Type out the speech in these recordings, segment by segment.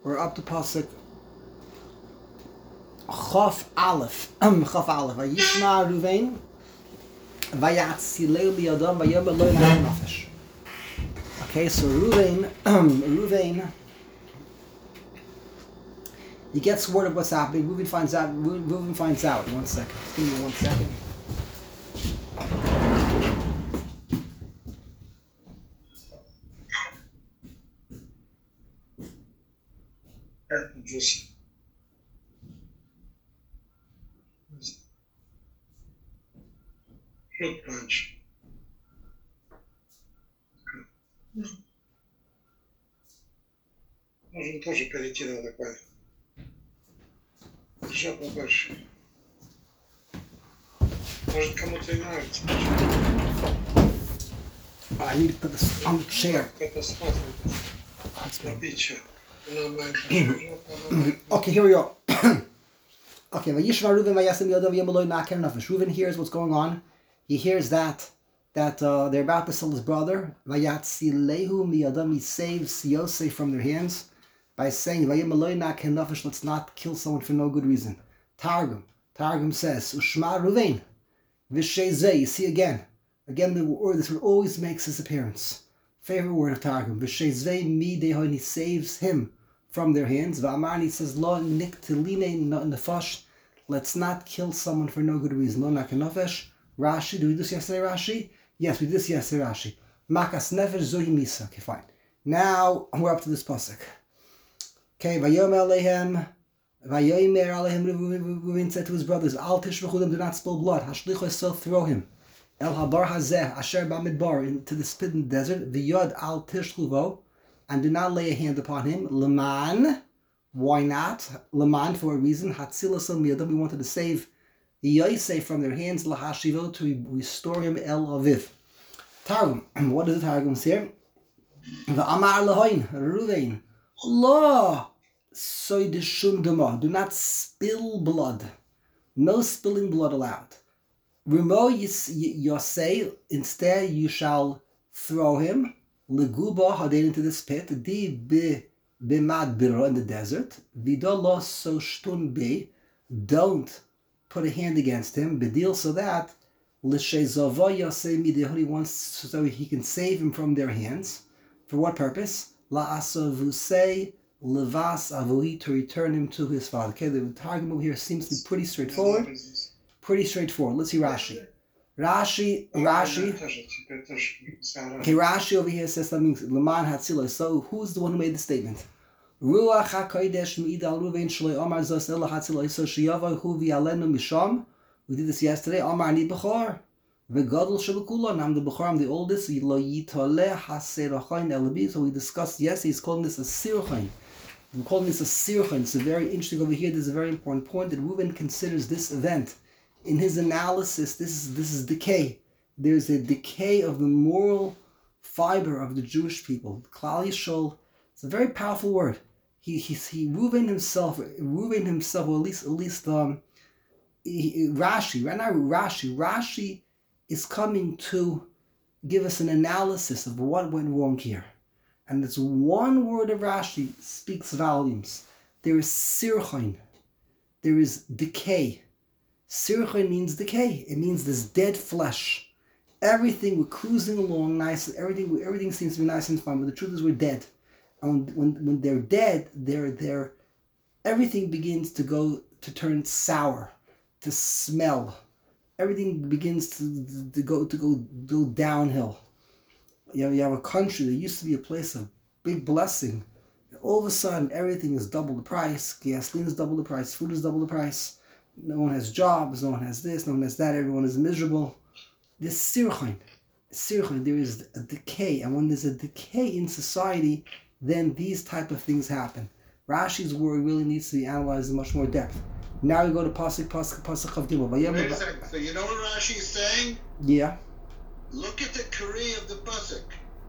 We're up to pasuk Chaf Aleph. Chaf Aleph. Vayishma Ruvain. Vayatzilei liyadam vayomer lo na'am nafesh. Okay, so Ruvain, he gets word of what's happening. Reuven finds out. One second. Give me 1 second. Fruit punch. Можно тоже перейти на такое. Еще побольше. Может, кому-то и нравится. I need to put this on the chair. Это смотрит. Okay, here we go. Okay, Reuven hears what's going on. He hears that they're about to sell his brother. He saves Yosef from their hands by saying, let's not kill someone for no good reason. Targum says, Ushma Reuven, you see again, the word, this word always makes his appearance. Favorite word of Targum. He saves him from their hands. He says, let's not kill someone for no good reason. Rashi, did we do this yesterday, Rashi? Yes, we did this yesterday, Rashi. Makas nefesh zohi misa. Okay, fine. Now, we're up to this pasuk. Okay, Vayomer Alehem, Reuven said to his brothers, Al tishvachu them, do not spill blood. Hashlicho, so throw him. El habar hazeh, asher bamidbar, into the spit in the desert. V'yod al tishluvo, and do not lay a hand upon him. Leman, why not? Leman, for a reason. Hatzilas al-miyadam, we wanted to save Yosef from their hands, lahashivo, to restore him el aviv. Targum, what does the Targum say? V'amar lahoin, Reuven, lo, soydishum dama, do not spill blood. No spilling blood allowed. Remo Yosei, instead you shall throw him, leguba, hadin, into this pit, di bimad biro, in the desert, vidolo so shtun be, don't put a hand against him, bedil, so that l'shezavo Yosei midehuri, wants so he can save him from their hands. For what purpose? La'asavusei levas avuhi, to return him to his father. Okay, the Targum over here seems to be pretty straightforward. Let's see Rashi. Rashi. Okay, Rashi over here says something. Leman Hatzilo. So who's the one who made the statement? Ruach HaKodesh Me'id al Reuven Shloi Omar Zos Ela Hatzilo. So Sheyavo Hu V'Yalenu Misham. We did this yesterday. Omar Ani Bechor. V'Gadol Shebekulon. I'm the Bechor. I'm the oldest. Lo Yitoleh HaSerochain Elabi. So we discussed. Yes, he's calling this a Sirchain. I'm calling this a Sirchain. It's a very interesting over here. There's a very important point that Reuven considers this event. In his analysis, this is decay. There's a decay of the moral fiber of the Jewish people. Klal Yisrael, it's a very powerful word. Reuven himself, or at least Rashi. Right now, Rashi is coming to give us an analysis of what went wrong here, and this one word of Rashi speaks volumes. There is sirchain. There is decay. Sircha means decay. It means this dead flesh. Everything, we're cruising along nice. Everything seems to be nice and fun, but the truth is we're dead. And when they're dead, they're everything begins to turn sour, to smell. Everything begins to go downhill. You have a country that used to be a place of big blessing. All of a sudden, everything is double the price. Gasoline is double the price. Food is double the price. No one has jobs, no one has this, no one has that, everyone is miserable. This sirchain, there is a decay, and when there's a decay in society, then these type of things happen. Rashi's word really needs to be analyzed in much more depth. Now we go to Pasuk of Gimel. Wait a second, so you know what Rashi is saying? Yeah. Look at the Kri of the Pasuk.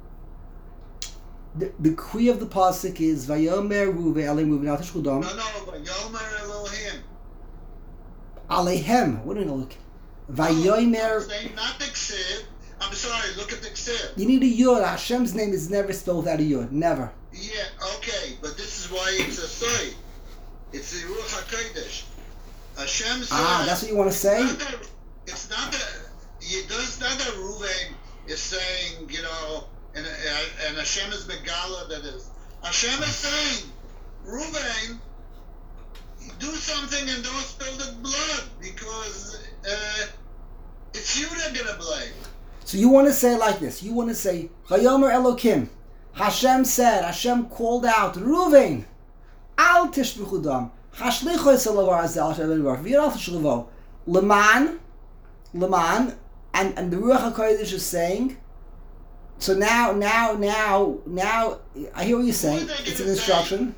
The Kri of the Pasuk is Vayomer Reuven Elohim Reuven Al Tishchudam. No, Vayomer Elohim. Alehem. What do you know? Look. Vayomer. Not the Ksiv. I'm sorry, look at the Ksiv. You need a Yod. Hashem's name is never spelled without a Yod. Never. Yeah, okay, but this is why it's a soy. It's the Ruach HaKodesh. Hashem says. That's what you want to say? It's not that Ruvain is saying, and Hashem is Megala that is. Hashem is saying, Ruvain, do something and don't spill the blood because it's you they're going to blame. So you want to say like this. You want to say, Vayomer Elokim. Hashem said, Hashem called out, Ruvain, Al Tishbichu Dam. Hashlicho Yisalavar Azel Hashem V'yar Tishlevo. Leman, and the Ruach HaKodesh is saying, so now, I hear what you're saying. It's an instruction.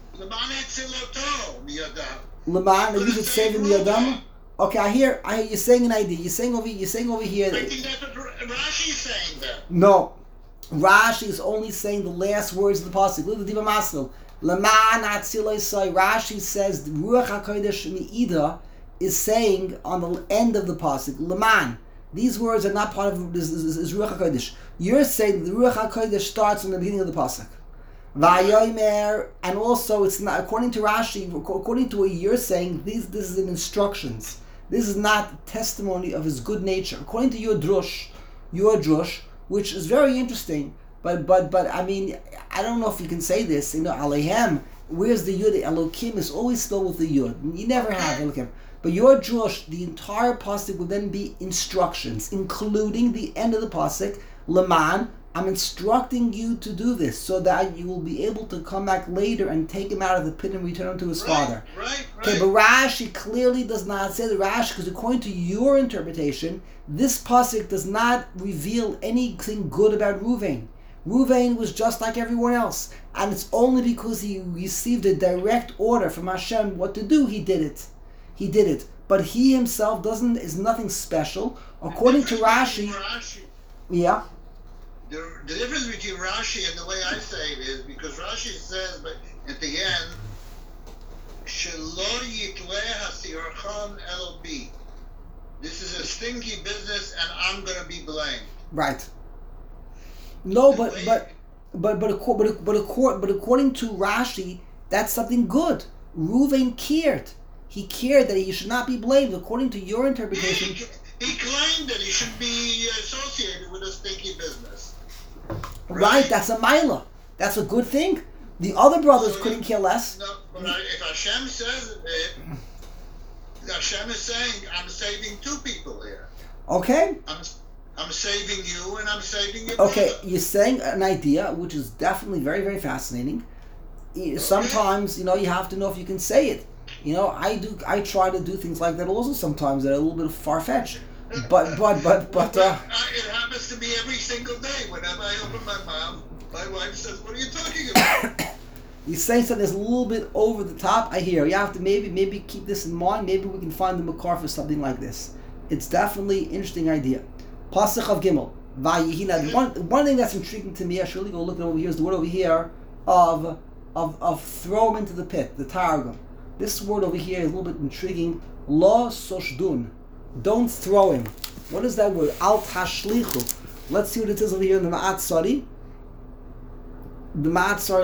Leman, you should save in the Yadam. Okay, I hear you're saying an idea. You're saying over here. I think that's what Rashi's saying there. No, Rashi is only saying the last words of the pasuk. Look at the Diva Masel. Leman Atziloi Sai. Rashi says the Ruach HaKodesh Meida is saying on the end of the pasuk. Leman. These words are not part of this is Ruach HaKodesh. You're saying the Ruach HaKodesh starts from the beginning of the pasuk. Vayomer, and also it's not according to Rashi. According to what you're saying, this is an instructions. This is not testimony of his good nature. According to your drush, which is very interesting. But I mean, I don't know if you can say this. Alehem. Where's the yud? Elokim is always spelled with the yud. You never have Elokim. But your drush, the entire pasuk will then be instructions, including the end of the pasuk. Leman, I'm instructing you to do this so that you will be able to come back later and take him out of the pit and return him to his father. Right. Okay, but Rashi clearly does not say the Rashi, because according to your interpretation, this pasuk does not reveal anything good about Ruvain. Ruvain was just like everyone else, and it's only because he received a direct order from Hashem what to do, he did it. But he himself is nothing special. According to Rashi, yeah. The difference between Rashi and the way I say it is because Rashi says, but at the end, Shelo yitleh hasirchon elobi. This is a stinky business, and I'm going to be blamed. Right. No, but according to Rashi, that's something good. Reuven cared. He cared that he should not be blamed. According to your interpretation, he claimed that he should be associated with a stinky business. Right, that's a milah. That's a good thing. The other brothers couldn't care less. No, but if Hashem says it, Hashem is saying, I'm saving two people here. Okay. I'm saving you and I'm saving your Okay, brother. you're saying an idea which is definitely very, very fascinating. Sometimes, you have to know if you can say it. I try to do things like that also sometimes that are a little bit far-fetched. But it happens to me every single day. Whenever I open my mouth, my wife says, "What are you talking about?" You're saying something that's a little bit over the top. I hear. You have to maybe keep this in mind. Maybe we can find the makar for something like this. It's definitely an interesting idea. Pasuk of Gimel. Vayihina. One thing that's intriguing to me, I should really go look at over here, is the word over here of throw him into the pit, the targum. This word over here is a little bit intriguing. Lo soshdun. Don't throw him. What is that word? Al tashlichu. Let's see what it is over here in the Ma'at Sari. The Ma'at Sari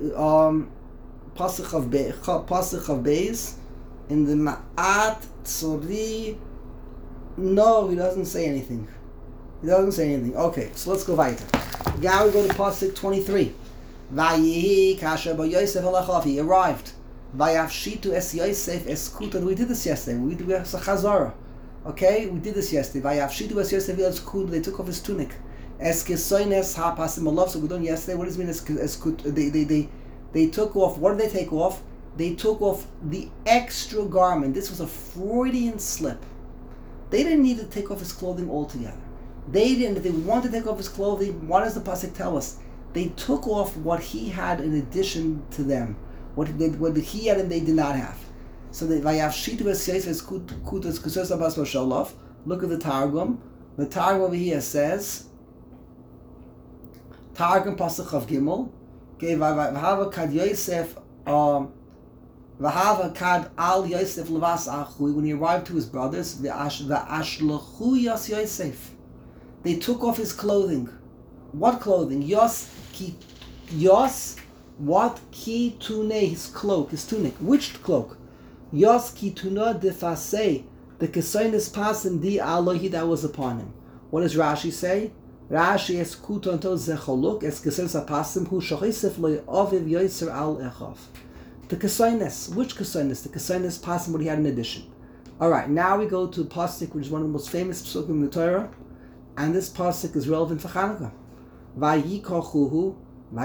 Pasuk of Beis. In the Ma'at Sari. No, he doesn't say anything. Okay, so let's go weiter. Now we go to Pasuk 23. Vayihi kasher ba Yosef halachav. He arrived. Vayavshitu es Yosef es kut. And we did this yesterday. We did a chazara. Okay, we did this yesterday. Vayavshitu es Yosef es kut. They took off his tunic. Es kesoines ha pasim alav. So we done yesterday. What does it mean es kut? They took off. What did they take off? They took off the extra garment. This was a Freudian slip. They didn't need to take off his clothing altogether. They didn't. If they wanted to take off his clothing, what does the pasuk tell us? They took off what he had in addition to them. What he had and they did not have. So the Vayavshitu es Yosef es kutas kusos abas v'shalav. Look at the Targum. The Targum over here says, Targum pasuk of Gimel. Okay, v'hava kad Yosef v'hava kad al Yosef levas achui. When he arrived to his brothers, v'ashlechu yas Yosef. They took off his clothing. What clothing? Yos What ki tune, his cloak, his tunic? Which cloak? Yos ki tuna defase, the kesoinus pasim di Alohi that was upon him. What does Rashi say? Rashi es kutonto zecholuk es kesoinus pasim hu shochisef lo aviv yoiser al echav. The kesoinus. Which kesoinus? The kesoinus pasim what he had in addition. Alright, now we go to a pasuk which is one of the most famous pasukim in the Torah, and this pasuk is relevant for Chanukah. Vayikochuhu,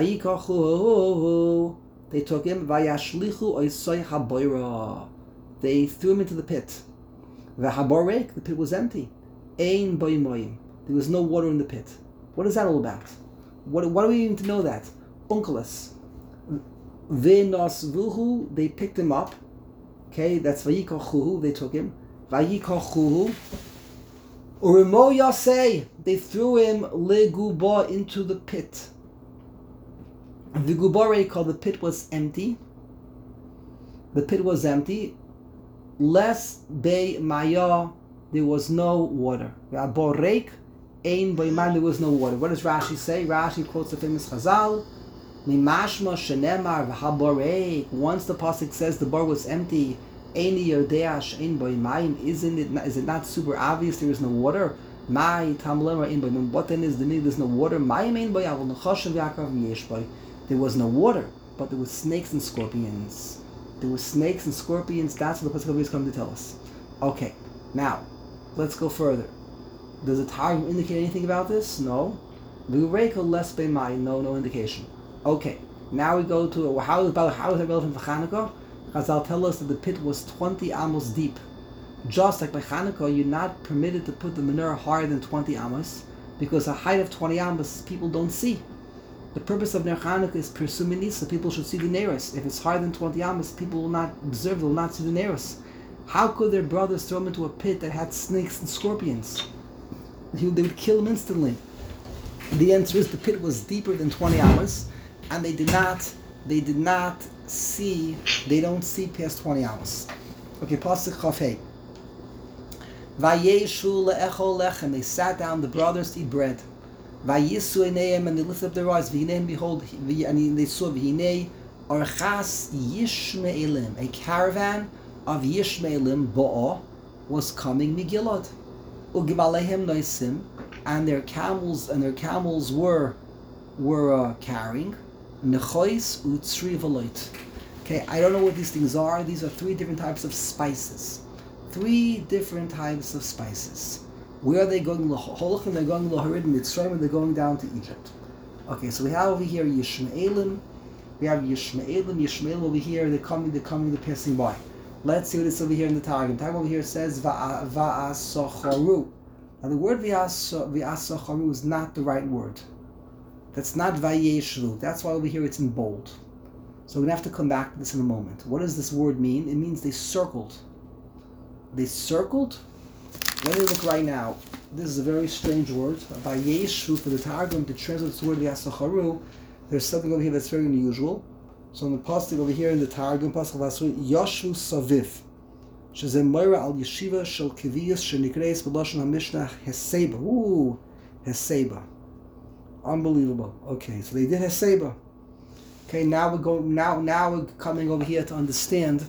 they took him, Vayashlichu oisoi haboira. They threw him into the pit. V'haborek, the pit was empty. Ein boimoyim, there was no water in the pit. What is that all about? What do we need to know that? Unkelos. V'nosvuhu, they picked him up. Okay, that's Vayikochuhu, they took him. Vayikochuhu. Urimo Yaseh, they threw him leguba into the pit. The gubare called the pit was empty. The pit was empty. Less be maya, there was no water. Borek ein beiman, there was no water. What does Rashi say? Rashi quotes the famous Chazal. Mimashma shenemar v'haborek. Once the pasuk says the bar was empty, Eini yodeash ein beiman. Is it not super obvious there is no water? Mai tamlema ein beiman. What then is the need? There's no water. Mai ein beiavol nechashav yakav yesh bay. There was no water, but there were snakes and scorpions. There were snakes and scorpions. That's what the Pasuk is coming to tell us. Okay, now let's go further. Does the Targum indicate anything about this? No. No indication. Okay, now we go to how is that relevant for Chanukah? Chazal tell us that the pit was 20 amos deep. Just like by Chanukah, you're not permitted to put the menorah higher than 20 amos, because a height of 20 amos people don't see. The purpose of Ner Chanukah is Persumini, so people should see the Neros. If it's higher than 20 amos, people will not observe, they will not see the Neros. How could their brothers throw them into a pit that had snakes and scorpions? They would kill them instantly. The answer is the pit was deeper than 20 amos, and they don't see past 20 amos. Okay, Pasuk Chafei. Vayeshu le'echol lechem, they sat down, the brothers, to eat bread. Vayisu einayim, and they lifted up their eyes. V'hinei, behold, and they saw V'hinei orchas Yishmaelim, a caravan of Yishmaelim Ba'a was coming Migilad. Ugibaleihem noisim, and their camels were carrying nechois utzri v'loit. Okay, I don't know what these things are. These are 3 different types of spices. 3 different types of spices. Where are they going? Holochem, they're going Laharid and Mitzrayim, and they're going down to Egypt. Okay, so we have over here Yishmaelim. We have Yishmaelim over here. They're coming, they're passing by. Let's see what it's over here in the Targum. The Targum over here says Va'asacharu. Now the word Va'asacharu is not the right word. That's not Vayeshlu. That's why over here it's in bold. So we're going to have to come back to this in a moment. What does this word mean? It means they circled. They circled? Let me look right now. This is a very strange word. Vayeshu, for the Targum to translate this word V'asacharu, there's something over here that's very unusual. So in the pasuk over here in the Targum, pasuk V'asru, Yoshu Saviv, Shezeh Moira al Yeshiva Shel Kiviyas Shenikreis B'Lashon HaMishnah Heseba. Ooh, Heseba. Unbelievable. Okay, so they did Heseba. Okay, now we're coming over here to understand.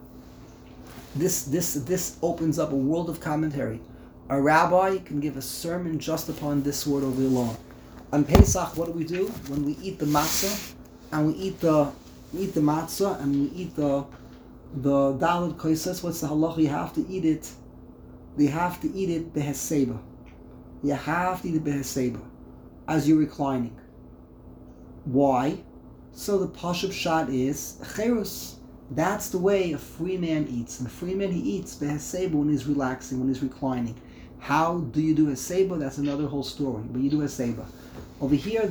This opens up a world of commentary. A rabbi can give a sermon just upon this word over alone. On Pesach, what do? When we eat the matzah, and we eat the matzah, and we eat the daled koisas, what's the halacha? You have to eat it. You have to eat it beheseba. You have to eat it beheseba, as you're reclining. Why? So the pashut shot is cherus. That's the way a free man eats. And a free man, he eats beheseba when he's relaxing, when he's reclining. How do you do heseba? That's another whole story. But you do heseba. Over here,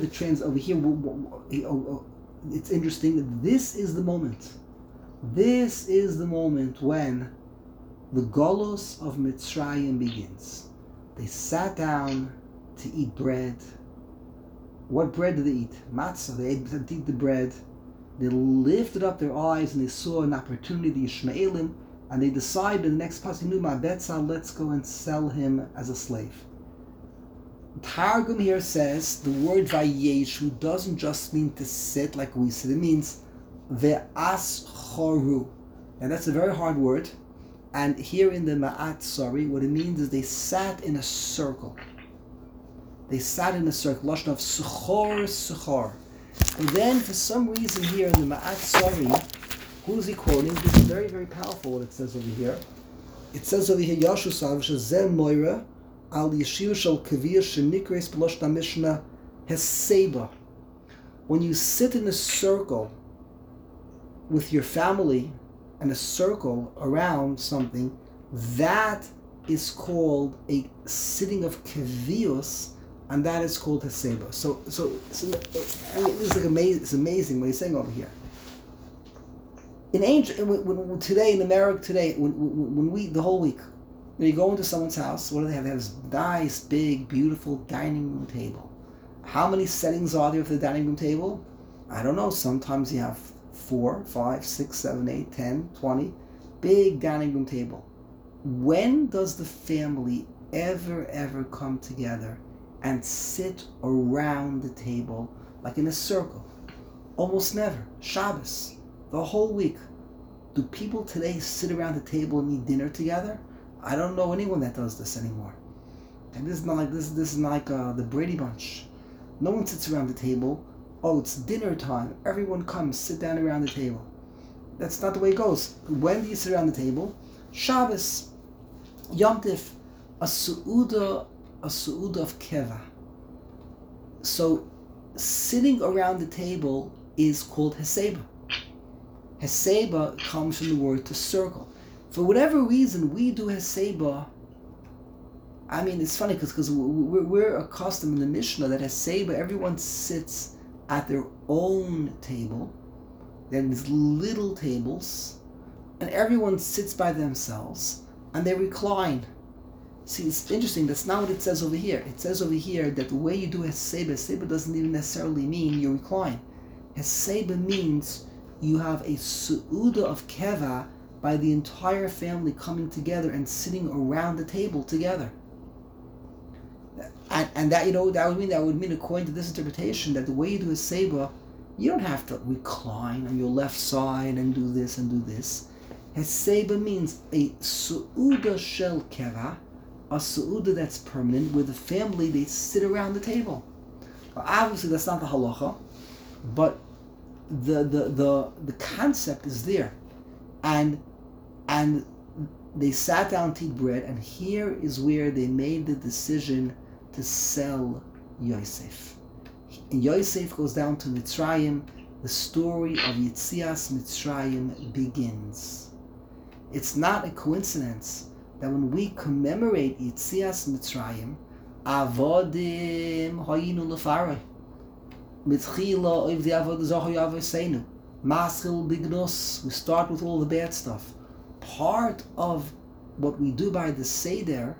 it's interesting. This is the moment. This is the moment when the Golos of Mitzrayim begins. They sat down to eat bread. What bread did they eat? Matzah. They ate the bread. They lifted up their eyes and they saw an opportunity, the Yishmaelim, and they decided the next passing, let's go and sell him as a slave. Targum here says the word vayeshu doesn't just mean to sit like we sit. It means ve'aschoru. And that's a very hard word. And here in the Ma'at Sari, what it means is they sat in a circle. They sat in a circle. Lashon of suchor. And then for some reason here in the Ma'at Sari, who's he quoting? This is very, very powerful what it says over here. It says over here, Yashu Sav Shazem Moira al Yeshiva Shal Kavir Shenikres B'Lashon Mishnah Heseba. When you sit in a circle with your family and a circle around something, that is called a sitting of Kavius, and that is called Heseba. So this is like amazing. It's amazing what he's saying over here. In ancient, today in America today, when we the whole week, when you go into someone's house, what do they have? They have this nice, big, beautiful dining room table. How many settings are there for the dining room table? I don't know. Sometimes you have 4, 5, 6, 7, 8, 10, 20. Big dining room table. When does the family ever come together and sit around the table like in a circle? Almost never. Shabbos. The whole week. Do people today sit around the table and eat dinner together? I don't know anyone that does this anymore. And this is not like this is not like the Brady Bunch. No one sits around the table. Oh, it's dinner time. Everyone comes, sit down around the table. That's not the way it goes. When do you sit around the table? Shabbos, Yom Tif, a su'uda of keva. So sitting around the table is called Heseba. Heseba comes from the word to circle. For whatever reason, we do Heseba. I mean, it's funny because we're accustomed in the Mishnah that Heseba, everyone sits at their own table. Then these little tables, and everyone sits by themselves, and they recline. See, it's interesting. That's not what it says over here. It says over here that the way you do Heseba doesn't even necessarily mean you recline. Heseba means you have a su'uda of keva by the entire family coming together and sitting around the table together. And that, that would mean according to this interpretation that the way you do Heseba, you don't have to recline on your left side and do this and do this. Heseba means a su'uda shel keva, a su'uda that's permanent, where the family, they sit around the table. Obviously, that's not the halacha, but the concept is there, and they sat down to eat bread, and here is where they made the decision to sell Yosef. And Yosef goes down to Mitzrayim. The story of Yetzias Mitzrayim begins. It's not a coincidence that when we commemorate Yetzias Mitzrayim, Avodim Hayinu Lefaroi, Mitchila Oiv the Avod Zohar Yavoseinu, Maschil Bignus, we start with all the bad stuff. Part of what we do by the Seder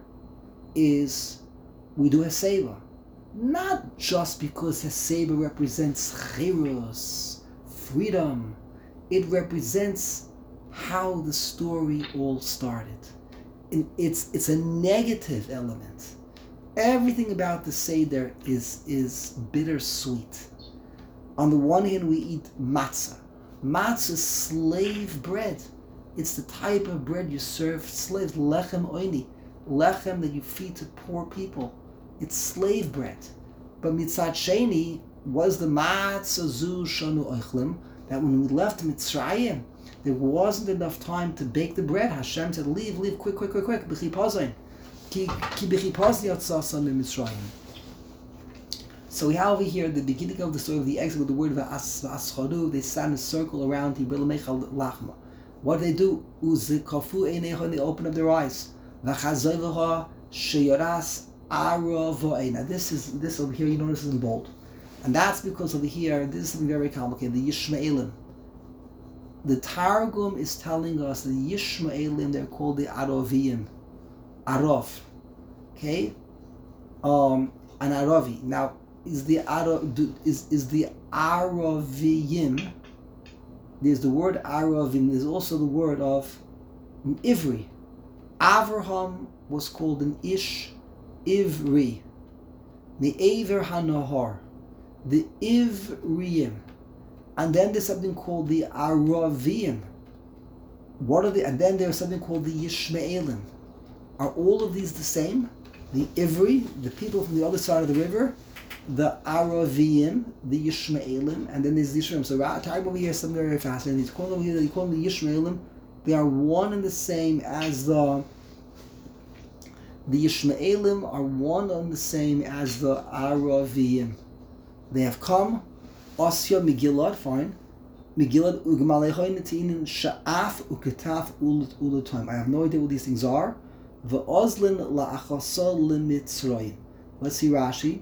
is we do Heseba. Not just because Heseba represents chirus, freedom. It represents how the story all started. And it's a negative element. Everything about the Seder is bittersweet. On the one hand, we eat matzah. Matzah is slave bread. It's the type of bread you serve slaves, lechem oini, lechem that you feed to poor people. It's slave bread. But mitzad sheni was the matzah zu shanu oichlim, that when we left Mitzrayim, there wasn't enough time to bake the bread. Hashem said, leave, quick, b'chipazayin. Ki b'chipaz yatzasa miMitzrayim. So we have over here the beginning of the story of the exit with the word v'aschodu. They sat in a circle around the Bilamechal Lachma. What they do? Uzikafu einecha, they open up their eyes. V'chazoyvaha sheyoras ara v'ein. Now this over here, you notice is in bold. And that's because over here, this is something very complicated, the Yishmaelim. The Targum is telling us the Yishmaelim, they're called the Aroviyim. Arov. Okay? An Aravi. Now, is the Aroviyim, there's the word Arovim, there's also the word of an Ivri. Avraham was called an Ish Ivri. Me'aver hanahar, the Ivriim, and then there's something called the Aravim. And then there's something called the Yishmaelim. Are all of these the same? The Ivri, the people from the other side of the river, the Aravim, the Yishmaelim, and then there's the Yishmaelim. So Targum over here is something very fascinating. He's calling over here, they call them the Yishmaelim. They are one and the same as the Yishmaelim are one and the same as the Aravim. They have come, Osya Megillah, fine. Megillah Ugmalechoin Netinin Sha'af Uketaf Ulatim. I have no idea what these things are. Ve'ozlin la'achasa limitzrayim. Let's see Rashi.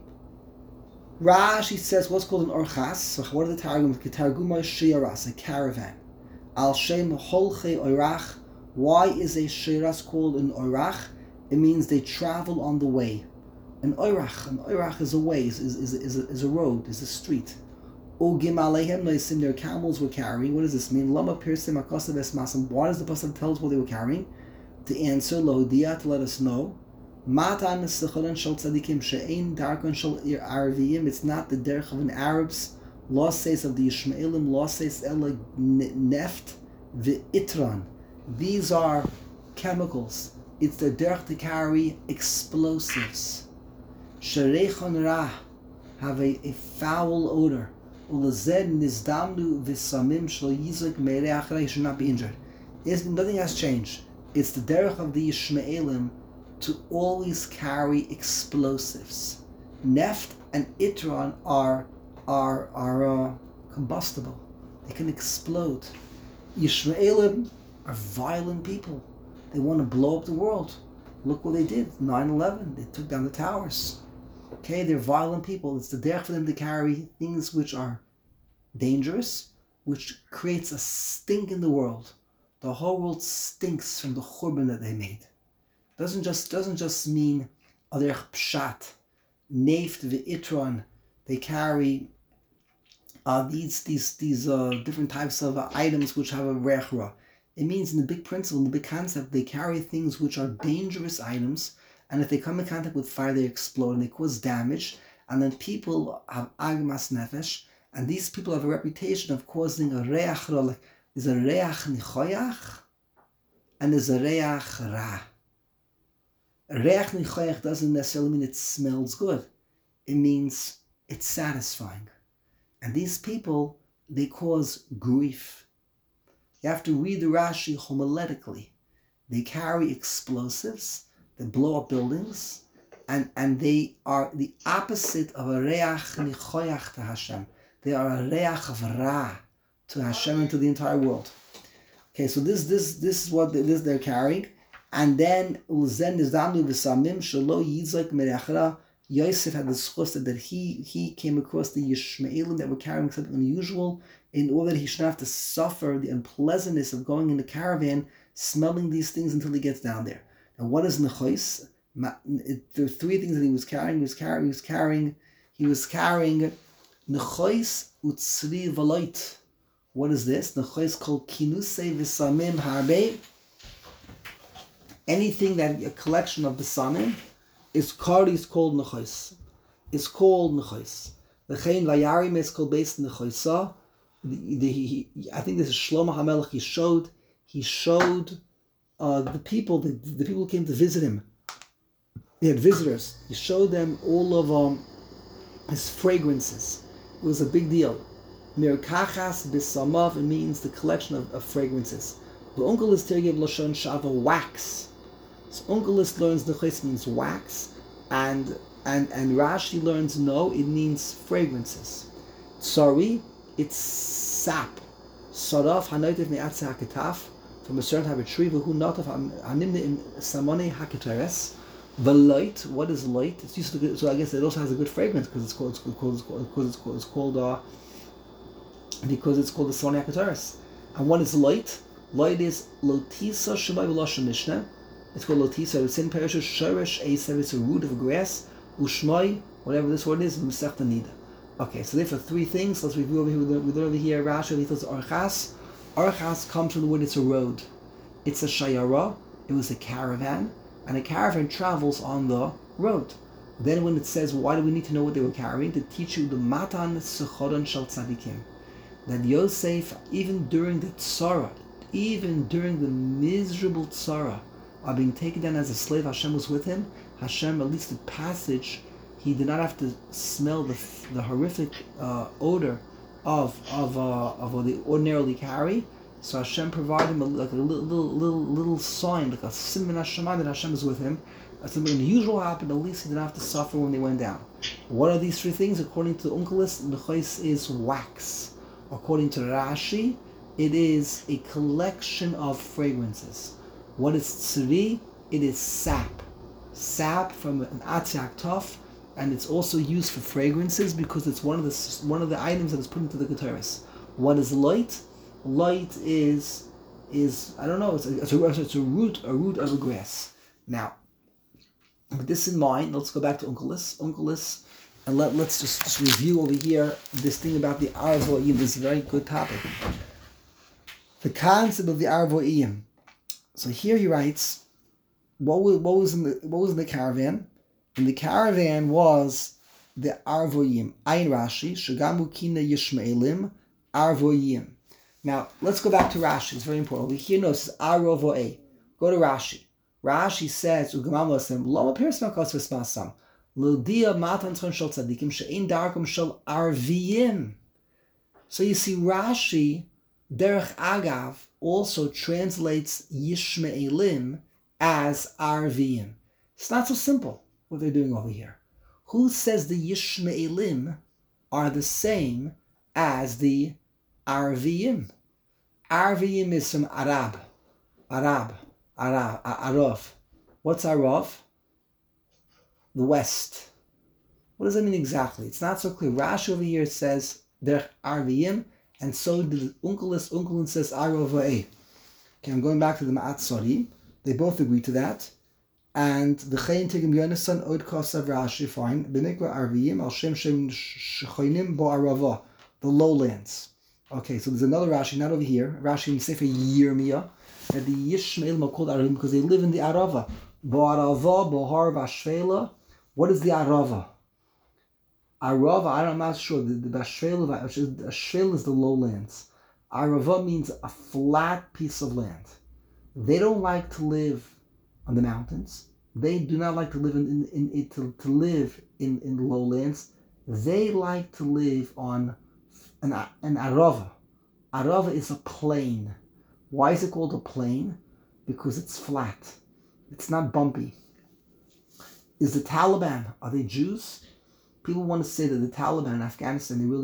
Rashi says what's called an orchas. So what are the targum? Targuma shiras, a caravan. Al shem holche oirach. Why is a shiras called an oirach? It means they travel on the way. An oirach is a way, is a road, is a street. Ugim aleihem noisim, their camels were carrying. What does this mean? Lama pirsim akosav esmasam. Why does the pasuk tell us what they were carrying? To answer, Lodia, to let us know. Matan Sicharan Shal Tzadikim She'ein Darkon Shal Arviyim. It's not the derech of an Arabs. Law says of the Yishmaelim. Law says Ela Neft V'itran. These are chemicals. It's the derech to carry explosives. Sherechon Ra, have a foul odor. Ulazed Nizdamnu V'samim Shal Yizuk Mereach Ra. You should not be injured. Nothing has changed. It's the derech of the Yishmaelim to always carry explosives. Neft and itron are combustible. They can explode. Yishmaelim are violent people. They want to blow up the world. Look what they did. 9/11. They took down the towers. Okay, they're violent people. It's the derech for them to carry things which are dangerous, which creates a stink in the world. The whole world stinks from the churban that they made. Doesn't just mean other pshat, neft ve'itron. They carry these different types of items which have a rechra. It means in the big principle, in the big concept, they carry things which are dangerous items, and if they come in contact with fire, they explode and they cause damage. And then people have agmas nefesh, and these people have a reputation of causing a reach ra. There's a reach nichoyach, and there's a reach ra. Reach nichoyach doesn't necessarily mean it smells good. It means it's satisfying. And these people, they cause grief. You have to read the Rashi homiletically. They carry explosives, they blow up buildings, and they are the opposite of a reach nichoyach to Hashem. They are a reach of ra to Hashem and to the entire world. Okay, so this is what they're carrying, and then Ulzen Nizdamnu V'samim Shelo Yizak Merechra. Yosef had the schus that he came across the Yishmaelim that were carrying something unusual, in order that he shouldn't have to suffer the unpleasantness of going in the caravan, smelling these things until he gets down there. Now, what is nechois? There are three things that he was carrying. He was carrying nechois utzri v'loit. What is this? Nechois called kinusei v'samim harbe. Anything that a collection of the samim is called nechois. It's called nechois. The chein vayarim is called based nechoisa. I think this is Shlomo HaMelech. He showed the people who came to visit him. He had visitors. He showed them all of his fragrances. It was a big deal. Merkachas b'samav, it means the collection of fragrances. The uncle is Tergev Lashon Shava, wax. So Unkelist learns nechois means wax, and Rashi learns no, it means fragrances. Sorry, it's sap. Saraf hanotiv me'atzeh haketaf, from a certain type of tree. V'hu notav hanimne in samone haketores. The light, what is light? It's used to, so I guess it also has a good fragrance because it's called the samone haketores. And what is light? Light is lotisa shemai v'lashon mishneh. It's called lotisa. It's in Parashah Shoresh Esav. It's a root of grass. Ushmai, whatever this word is, Masechta Nida. Okay, so therefore three things. Let's review over here. With over here, Rashi tells Archas. Archas comes from the word. It's a road. It's a shayara. It was a caravan, and a caravan travels on the road. Then when it says, why do we need to know what they were carrying? To teach you the matan sechoron shel tzadikim. That Yosef, even during the tzara, even during the miserable tzara, are being taken down as a slave, Hashem was with him. Hashem, at least the passage, he did not have to smell the horrific odor of what they ordinarily carry. So Hashem provided him a little sign, like a siman Hasheman, that Hashem is with him. Something unusual happened. At least he didn't have to suffer when they went down. What are these three things? According to the Onkelos, nechais is wax. According to Rashi, it is a collection of fragrances. What is tzri? It is sap. Sap from an atziak tof, and it's also used for fragrances because it's one of the items that is put into the Keteris. What is light? Light is I don't know. It's a root of a grass. Now, with this in mind, let's go back to Onkelos, and let's just review over here this thing about the Arvo'im. This is a very good topic. The concept of the Arvo'im. So here he writes, what was in the caravan? In the caravan was the Arvo'im. Ayin Rashi, Shagamu Kina Yishmaelim, Arvo'im. Now, let's go back to Rashi. It's very important. We here notice Arvo'e. Go to Rashi. Rashi says, Ugamam Lasem, Loma Pirsma Kosvas Masam, Ludia Matan Tron Shel Tzadikim, She'in Darkum Shel Arviyim. So you see, Rashi, Derech Agav, also translates Yishmaelim as Arviyim. It's not so simple what they're doing over here. Who says the Yishmaelim are the same as the Arviyim? Arviyim is from Arab. Arav. What's Arav? The West. What does that mean exactly? It's not so clear. Rashi over here says they're Arviyim, and so the Onkelos says Aravo'eh. Okay, I'm going back to the Ma'atzori. They both agree to that. And the Chayin Tigim Yonasan Od Kosav Rashi fine. B'nikra Arviyim al Shem Shechoinim Bo Arava. The lowlands. Okay, so there's another Rashi, not over here. Rashi in Sefer Yirmiyah, that the Yishmaelim are called Arvim because they live in the Arava. Bo Arava, Bo Har Vashvela. What is the Arava? Arava, I'm not sure. The Ashvela is the lowlands. Arava means a flat piece of land. They don't like to live on the mountains. They do not like to live in lowlands. They like to live on an Arava. Arava is a plain. Why is it called a plain? Because it's flat. It's not bumpy. Is the Taliban, are they Jews? People want to say that the Taliban in Afghanistan, who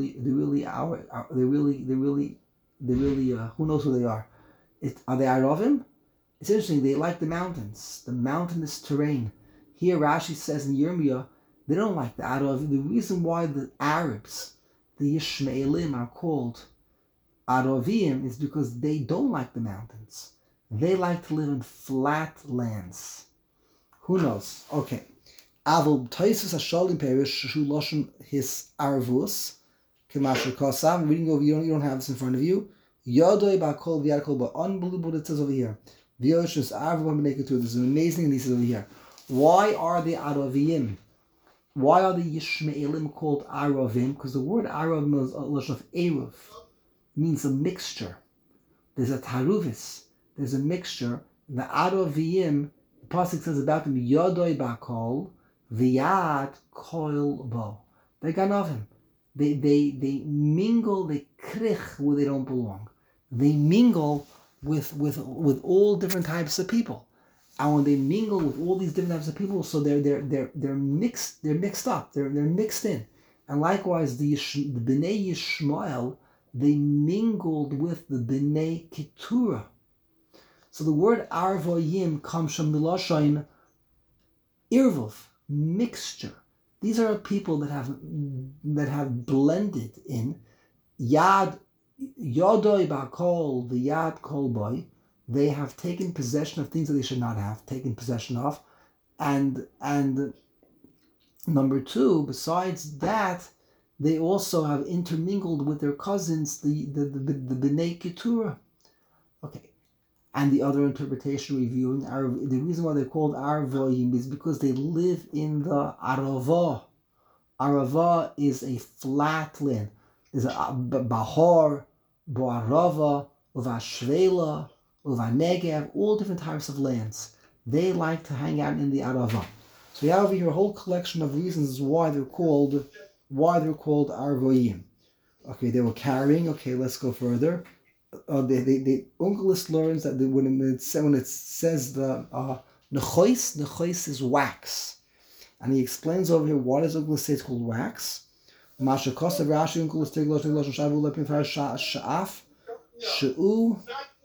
knows who they are? Are they Aravim? It's interesting, they like the mountains, the mountainous terrain. Here Rashi says in Yirmiyah, they don't like the Aravim. The reason why the Arabs, the Yishmaelim, are called Aravim is because they don't like the mountains. They like to live in flat lands. Who knows? Okay. Avol Taisus Hashalim Perish Shu Loshen his Arvus Kemasher Kosav. Reading over, you don't have this in front of you. Yodoi Bakol Viakol, but unbelievable it says over here. Vyoshus Arvum Benekatu. This is amazing, and he says over here. Why are they Aravim? Why are the Yishmaelim called Aravim? Because the word Aravim is a lashon of Eruv. It means a mixture. There's a taruvis. There's a mixture. The Aravim, the pasuk says about them, Yodoi Bakol, V'yad Koil Bo. They're Ganovim. They mingle, they krich where they don't belong. They mingle with all different types of people. And when they mingle with all these different types of people, so they're mixed up, they're mixed in. And likewise, the Bnei Yishmael, they mingled with the Bnei Keturah. So the word Arvoyim comes from the Lashon Irvuv, mixture. These are people that have blended in Yad Yodoi Bakol, the Yad Kol Boy. They have taken possession of things that they should not have taken possession of. And number two, besides that, they also have intermingled with their cousins, the Bnei Keturah. Okay. and the other interpretation reviewing, the reason why they're called Arvoyim is because they live in the Arava. Arava is a flat land. There's a Bahar, Boarava, Uvashvela, Uvanegev, all different types of lands. They like to hang out in the Arava. So you have over here a whole collection of reasons why they're called Arvoyim. Okay, they were carrying. Okay, let's go further. The Onkelos learns that when it says the nechois is wax, and he explains over here what does Onkelos say it's called wax. Masha kosav Rashi Onkelos teglosh shavu lepin far sha'af she'u.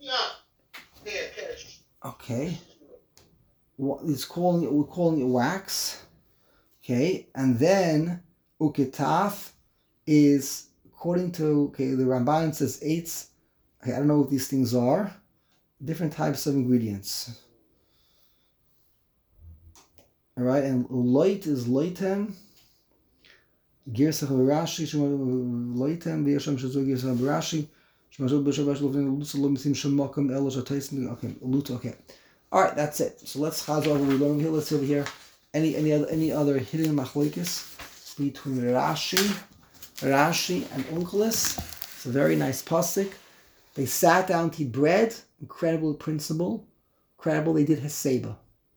Okay, we're calling it wax. Okay, and then uketaf is according to the Ramban says eitz. Okay, I don't know what these things are. Different types of ingredients. All right, and loit is loitem. Girsach Rashi, loitem. V'yasham shazor girsach Rashi. Shmazol b'shabash lovin lutzalom misim shemakam elosh ataysim. Okay, lut. Okay, all right, that's it. So let's chaz over. We're learning here. Let's see over here. Any other hidden machlokes between Rashi and Onkelos? It's a very nice pasuk. They sat down to eat bread. Incredible principle. Incredible. They did heseba.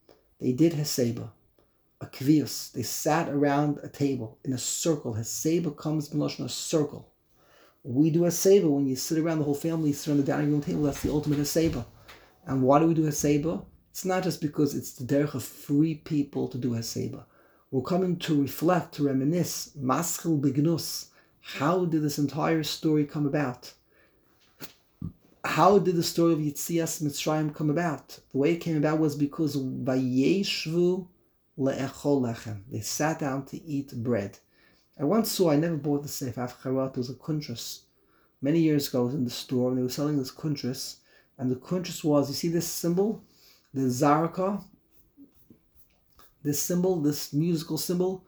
A kvius. They sat around a table in a circle. Heseba comes from a circle. We do heseba when you sit around the whole family, sit around the dining room table. That's the ultimate heseba. And why do we do heseba? It's not just because it's the derech of free people to do heseba. We're coming to reflect, to reminisce. Maschil bignus. How did this entire story come about? How did the story of Yitzias Mitzrayim come about? The way it came about was because Vayeshvu le'echol lechem. They sat down to eat bread. I never bought the Sefer Avcharat. It was a kuntras. Many years ago, I was in the store and they were selling this kuntras. And the kuntras was, you see this symbol? The Zaraka. This symbol, this musical symbol.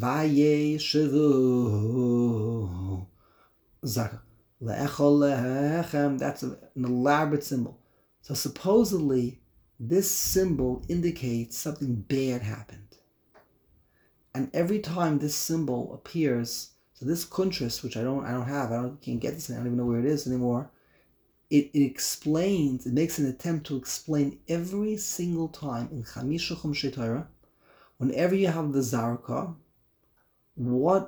Vayeshvu. Zaraka. That's an elaborate symbol. So supposedly, this symbol indicates something bad happened. And every time this symbol appears, so this kuntras, which I can't get this, I don't even know where it is anymore. It explains, it makes an attempt to explain every single time in Chamisha Chumshei Torah, whenever you have the Zarka, why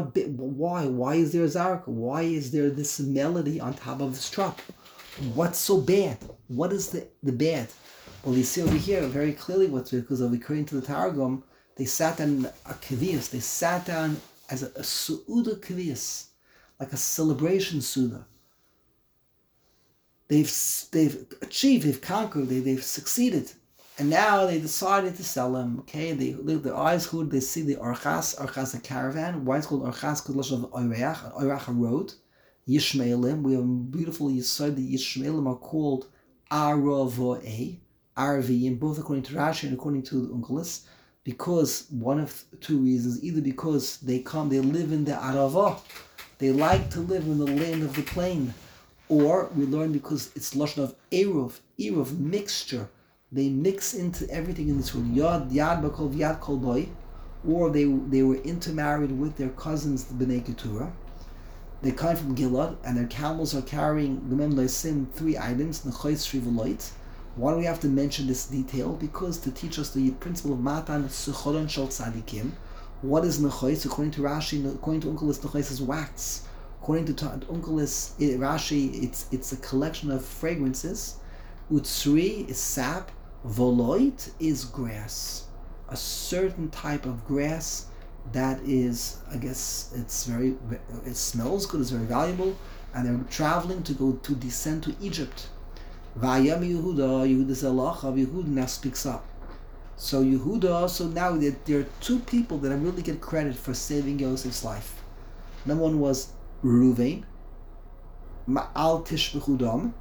is there a zarka? Why is there this melody on top of the strap? What's so bad? What is the bad? Well, you see over here very clearly what's because according to the Targum, they sat down a kvius. They sat down as a suuda kvius, like a celebration suda. They've achieved, they've conquered, they've succeeded. And now they decided to sell them. Okay, they look their eyes who they see the Orchas a caravan. Why it's called Orchas? Because of Oirach a road. Yishmaelim. We have beautiful Yisod. The Yishmaelim are called Aravoe, Arviyim, both according to Rashi and according to Onkelos, because one of two reasons. Either because they live in the Arava, they like to live in the land of the plain, or we learn because it's lashon of eruv, mixture. They mix into everything in this world. Yad bakol v'yad kol boy, or they were intermarried with their cousins, the Bnei Keturah. They come from Gilad, and their camels are carrying Gemem Leisim 3 items, Nechois, Shri, V'loit. Why do we have to mention this detail? Because to teach us the principle of Matan Suchoron Shel Tzadikim. What is Nechois? According to Rashi, according to Onkelos, Nechois is wax. According to Onkelos, Rashi, it's a collection of fragrances. Utsri is sap. Voloit is grass, a certain type of grass that is, I guess, it smells good, it's very valuable, and they're traveling to descend to Egypt. Vayam Yehuda Zelachav, Yehuda now speaks up. So now there are two people that really get credit for saving Yosef's life. Number one was Ruvain, Ma'al Tishbechu Dam.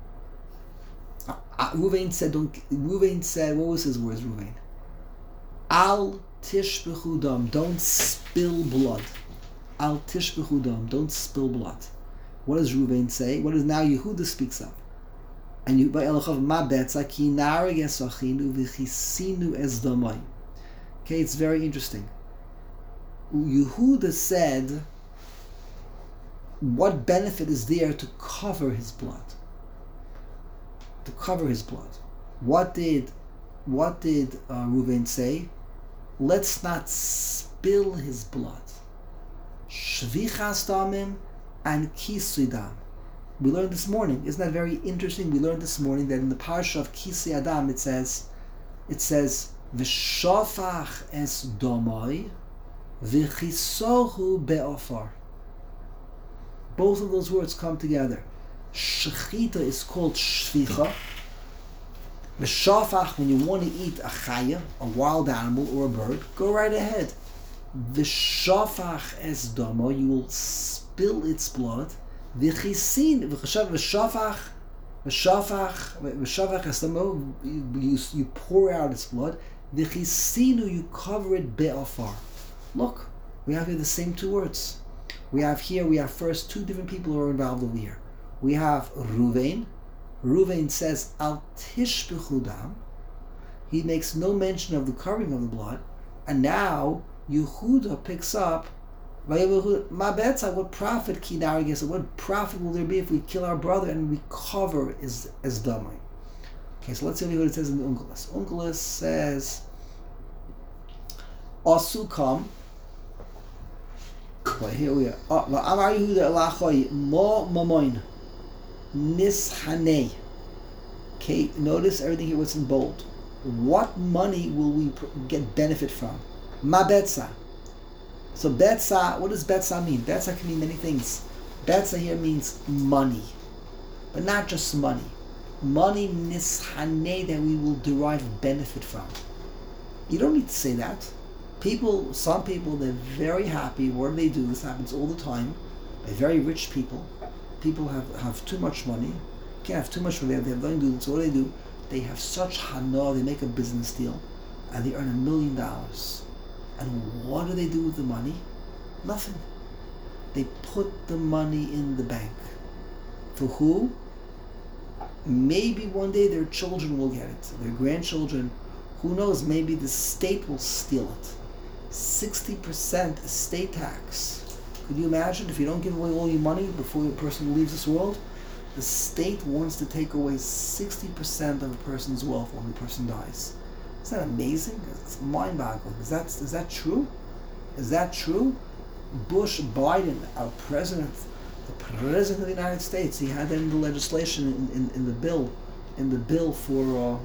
Ruvain said, what was his words, Ruvain? Al tishbechu dam, don't spill blood. Al tishbechu dam, don't spill blood. What does Ruvain say? What does now Yehuda speaks up? And you by Elochav ma betza ki nareg es achinu v'chisinu es damai. Okay, it's very interesting. Yehuda said, what benefit is there to cover his blood? To cover his blood. What did Reuven say? Let's not spill his blood. Shvichas damim and kisui dam. We learned this morning. Isn't that very interesting? We learned this morning that in the parsha of Kisui Adam it says, V'shofach es domoi v'chisohu be'ofar. Both of those words come together. Shechita is called shvicha. V'shofach, when you want to eat a chaya, a wild animal or a bird, go right ahead. V'shofach es domo, you will spill its blood. V'chisin, v'shofach es domo, you pour out its blood. V'chisinu, you cover it be'afar. Look, we have here the same two words. We have first two different people who are involved over here. We have Reuven. Reuven says, Al tishbechu dam. He makes no mention of the covering of the blood. And now Yehuda picks up, Ma betza, what profit what profit will there be if we kill our brother and we cover as damai? Okay, so let's see what it says in the Unkelos. Unkelos says, Asu kam. Well, here we are. Amar Yehuda elachoi mo mamoin nishanei. Okay, notice everything here what's in bold. What money will we get benefit from? Ma betza. So betza, what does betza mean? Betza can mean many things. Betza here means money, but not just money. Money nishanei, that we will derive benefit from. You don't need to say that. Some people, they're very happy. What do they do? This happens all the time. They're very rich people. People have too much money. Can't have too much money. They have nothing to do. So what do? They have such hana. They make a business deal, and they earn $1 million. And what do they do with the money? Nothing. They put the money in the bank. For who? Maybe one day their children will get it. Their grandchildren. Who knows? Maybe the state will steal it. 60% estate tax. Could you imagine if you don't give away all your money before the person leaves this world? The state wants to take away 60% of a person's wealth when the person dies. Isn't that amazing? It's mind-boggling. Is that true? Is that true? Bush, Biden, our president, the president of the United States, he had that in the legislation in the bill for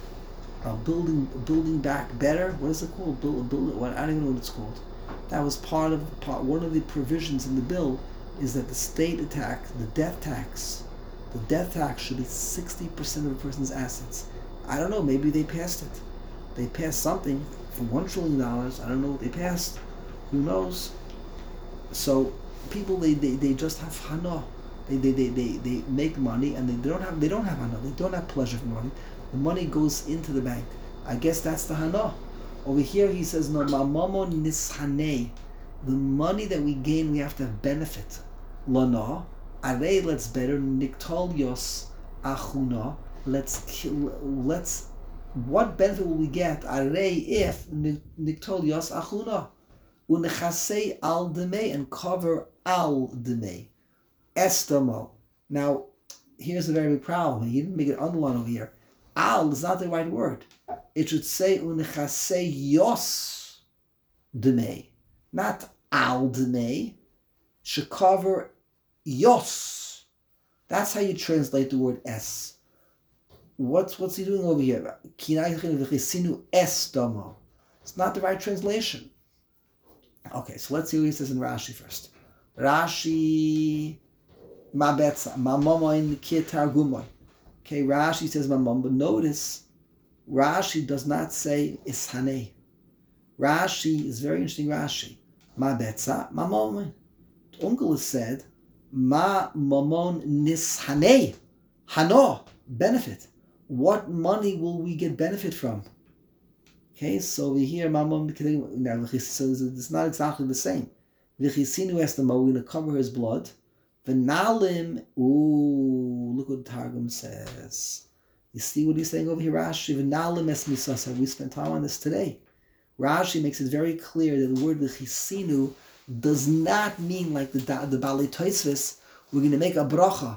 building back better. What is it called? I don't even know what it's called. That was one of the provisions in the bill is that the state tax, the death tax should be 60% of a person's assets. I don't know. Maybe they passed it. They passed something for $1 trillion. I don't know what they passed. Who knows? So people they just have hana. They make money and they don't have hana. They don't have pleasure from money. The money goes into the bank. I guess that's the hana. Over here he says no mamamo nishanei. The money that we gain we have to have benefit. Lana arei, let's better niktol yos achuna. Let's what benefit will we get arei if niktol yos achuna unechasei al demei, and cover al demei estamo. Now here's a very big problem. He didn't make it underline over here. Al is not the right word. It should say unechasei yos demei, not al demei. Should cover yos. That's how you translate the word es. What's he doing over here? It's not the right translation. Okay, so let's see what he says in Rashi first. Rashi ma betza ma mamoin kitargumoy. Okay, Rashi says mamam, but notice Rashi does not say ishanei. Rashi is very interesting. Rashi ma betza ma mamoin. Unkelos said ma mamon nishanei, hano, benefit. What money will we get benefit from? Okay, so we hear mamon. Now it's not exactly the same. V'chisinu estamo, we're going to cover his blood. V'nalim, look what Targum says. You see what he's saying over here, Rashi? V'nalim es misasa. We spent time on this today. Rashi makes it very clear that the word v'chisinu does not mean like the Balei Tosfos. We're going to make a bracha.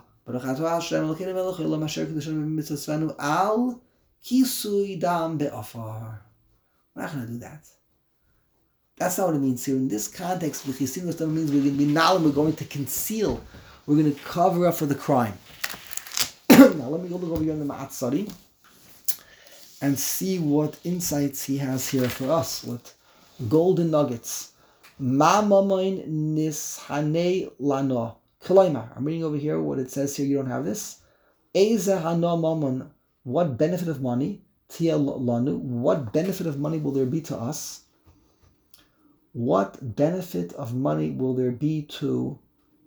Al kisui dam be'afar. We're not going to do that. That's not what it means here. In this context, v'chisinu means we're going to be nalim. We're going to conceal. We're going to cover up for the crime. Now let me go look over here in the Ma'atzari and see what insights he has here for us, what golden nuggets. Ma mamoin nishanei lano. Kalaima. I'm reading over here what it says here. You don't have this. Eze hano mamon. What benefit of money? Tia lanu. What benefit of money will there be to us? What benefit of money will there be to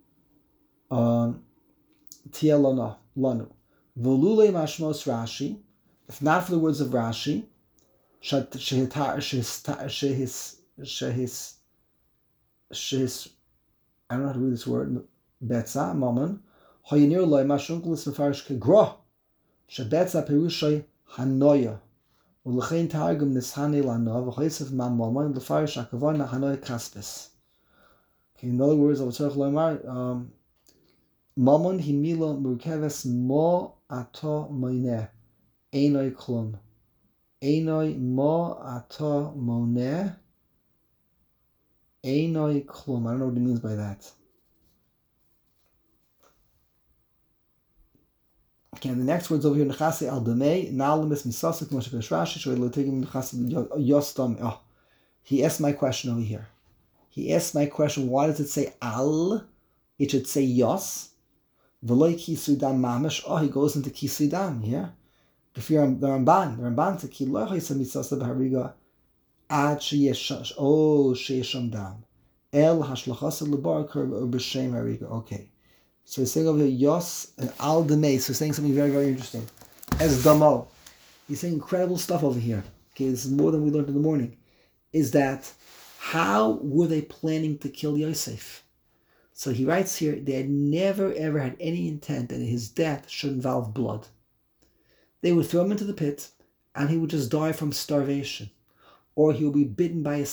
Tia lanu? Volule mashmos Rashi. If not for the words of Rashi, I don't know how to read this word. Betza mamon hoyenir loy mashunkulis mefarish kegroh shebetza perushay hanoya ulechein targum nishane lanav v'chaysev mamon lefarish akavana hanoya kaspis. Okay, in other words, I would say mamon himilo murkeves mo ato moineh einoi klum einoi mo ato moneh einoi klum. I don't know what it means by that. Okay, and the next words over here, Nechase al Damei, Nalimis Misasik, Moshe Rashi, Shoylotigim Nechase Yostam. Oh, he asked my question over here. He asked my question, why does it say al? It should say yos. V'loi kisudam mamish. Oh, he goes into kisudam here. If you're the Ramban to ki lo hoysa misasa b'hariga ad sheyesh sheyesham dam el hashlachasa l'barker or b'shem hariga. Okay. So he's saying over here, Yos and Al Demei. So he's saying something very, very interesting. As Damo. He's saying incredible stuff over here. Okay, this is more than we learned in the morning. Is that how were they planning to kill Yosef? So he writes here, they had never ever had any intent that his death should involve blood. They would throw him into the pit and he would just die from starvation. Or he would be bitten by a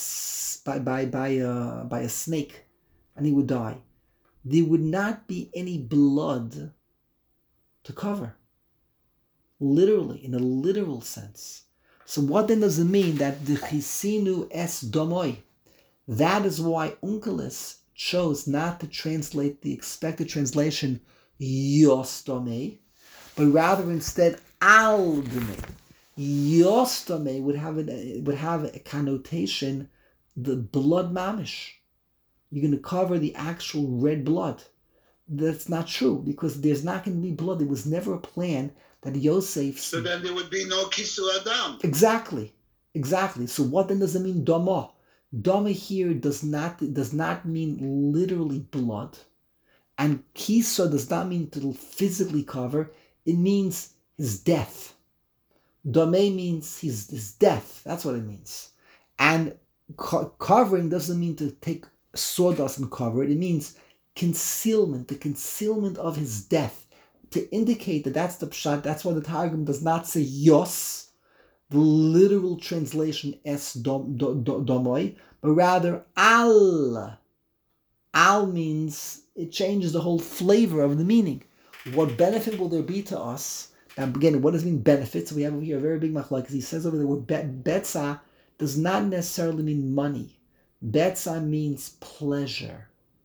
snake and he would die. There would not be any blood to cover. Literally, in a literal sense. So what then does it mean that the chisinu es domoi? That is why Onkelos chose not to translate the expected translation yos domei, but rather instead al domei. Yos domei would have a connotation, the blood mamish. You're going to cover the actual red blood. That's not true because there's not going to be blood. There was never a plan that Yosef. So then there would be no kisu adam. Exactly. So what then does it mean dama? Dama here does not mean literally blood, and kisa does not mean to physically cover. It means his death. Dama means his death. That's what it means. And covering doesn't mean to take sawdust and cover it. It means concealment, the concealment of his death, to indicate that that's the pshat. That's why the Targum does not say yos, the literal translation es domoi, but rather al. Al means it changes the whole flavor of the meaning. What benefit will there be to us? Now again, what does it mean benefit? So we have over here a very big machlok, because he says over there word betza does not necessarily mean money. Betza means pleasure.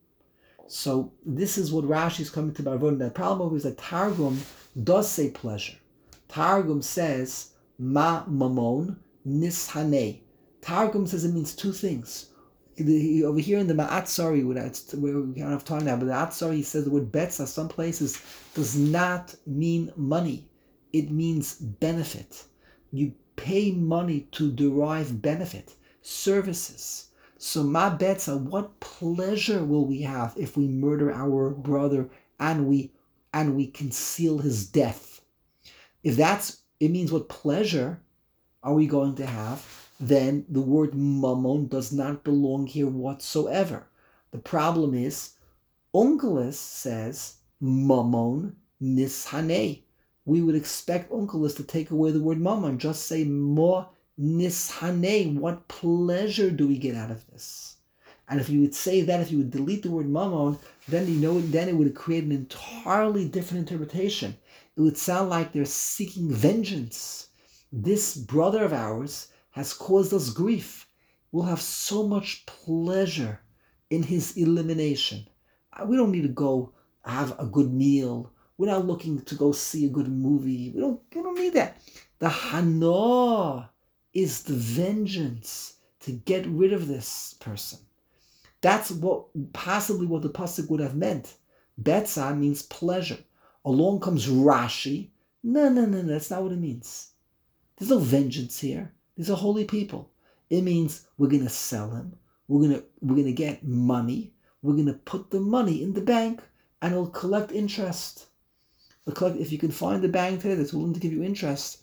So this is what Rashi is coming to Barvon. The problem over is that Targum does say pleasure. Targum says ma mamon nishanei. Targum says it means two things. Over here in the Ma'atzari, we don't have time now, but the Ma'atzari, he says the word betza some places does not mean money. It means benefit. You pay money to derive benefit, services. So ma betza, what pleasure will we have if we murder our brother and we conceal his death? If it means what pleasure are we going to have, then the word mammon does not belong here whatsoever. The problem is, Onkelos says, Mammon nishane. We would expect Onkelos to take away the word mammon. Just say mo nishane. What pleasure do we get out of this? And if you would say that, if you would delete the word mammon, then then it would create an entirely different interpretation. It would sound like they're seeking vengeance. This brother of ours has caused us grief. We'll have so much pleasure in his elimination. We don't need to go have a good meal. We're not looking to go see a good movie. We don't need that. The hana is the vengeance to get rid of this person. That's possibly what the pasuk would have meant. Betza means pleasure. Along comes Rashi. No, that's not what it means. There's no vengeance here. These are holy people. It means we're going to sell him. We're going to get money. We're going to put the money in the bank and it'll collect interest. If you can find a bank today that's willing to give you interest,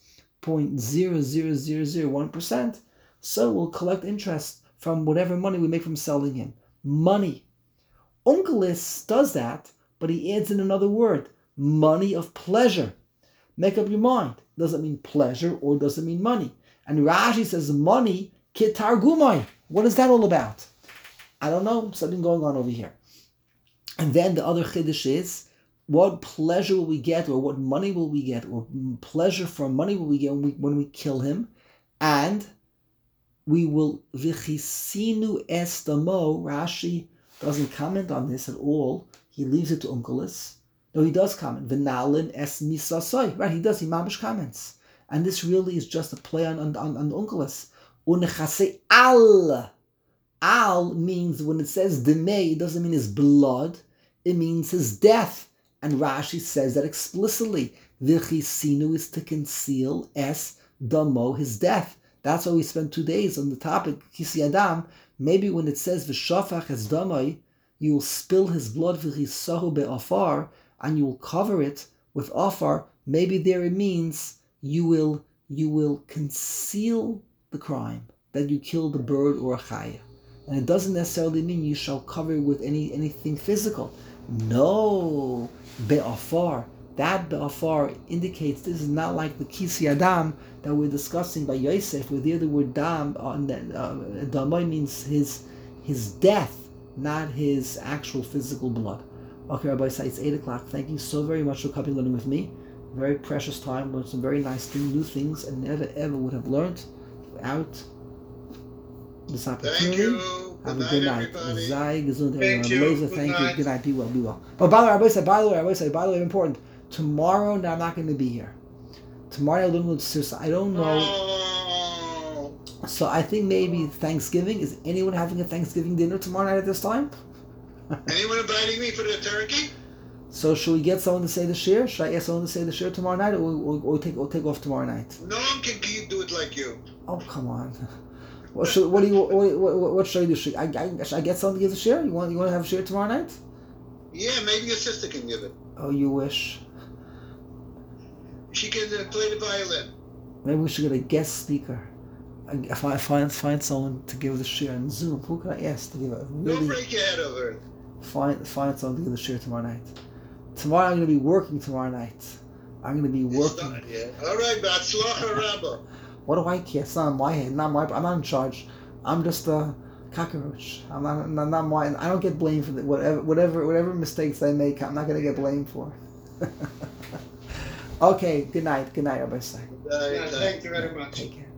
0.00001%, so we'll collect interest from whatever money we make from selling him. Money. Onkelos does that, but he adds in another word, money of pleasure. Make up your mind. Does it mean pleasure or does it mean money? And Rashi says money, kitargumai. What is that all about? I don't know. Something going on over here. And then the other chiddush is, what pleasure will we get, or what money will we get, or pleasure from money will we get when we kill him? And we will vichisinu estamo. Rashi doesn't comment on this at all. He leaves it to Onkelos. No, he does comment. V'nalin es misasoi. Right, he does. He mamish comments. And this really is just a play on Onkelos. Unechase al. Al means, when it says demei, it doesn't mean his blood. It means his death. And Rashi says that explicitly. Vichisinu is to conceal es damo, his death. That's why we spent 2 days on the topic, Kisi Adam. Maybe when it says v'shafach es damai, you will spill his blood v'chisahu be'afar, and you will cover it with afar. Maybe there it means you will conceal the crime, that you killed a bird or a chaya. And it doesn't necessarily mean you shall cover it with anything physical. No, be'afar. That be'afar indicates this is not like the Kisi Adam that we're discussing by Yosef, where there the word dam, damai means his death, not his actual physical blood. Okay, Rabbi Say, it's 8 o'clock. Thank you so very much for coming learning with me. Very precious time. Learned some very nice things, new things, and never ever would have learned without this opportunity. Thank you. Have Good a good night, night. everybody. Zai, gesund, Thank everyone. you. Laser, Good thank you. night. Good night. Be well, be well. But by the way, important. Tomorrow, I'm not going to be here. Tomorrow, I don't know. Oh, So I think maybe Thanksgiving. Is anyone having a Thanksgiving dinner tomorrow night at this time? anyone inviting me for the turkey? So should we get someone to say the shir? Should I ask someone to say the shir tomorrow night, or take off tomorrow night? No one can do it like you. Oh, come on. What should I do? Should I get someone to give the shir? You want to have a shir tomorrow night? Yeah, maybe your sister can give it. Oh, you wish. She can play the violin. Maybe we should get a guest speaker. Find someone to give the shir on Zoom. Who can I ask to give it? Don't Really break your head over it. find someone to give the shir tomorrow night. Tomorrow I'm going to be working tomorrow night. I'm going to be It's working. not, yeah. All right, Batzlacha Rabba. What do I care? It's not on my head. I'm not in charge. I'm just a cockroach. I'm not my. I don't get blamed for whatever mistakes I make. I'm not going to get blamed for. Okay. Good night. Good night, Rabbi Say. Thank you very much. Take care.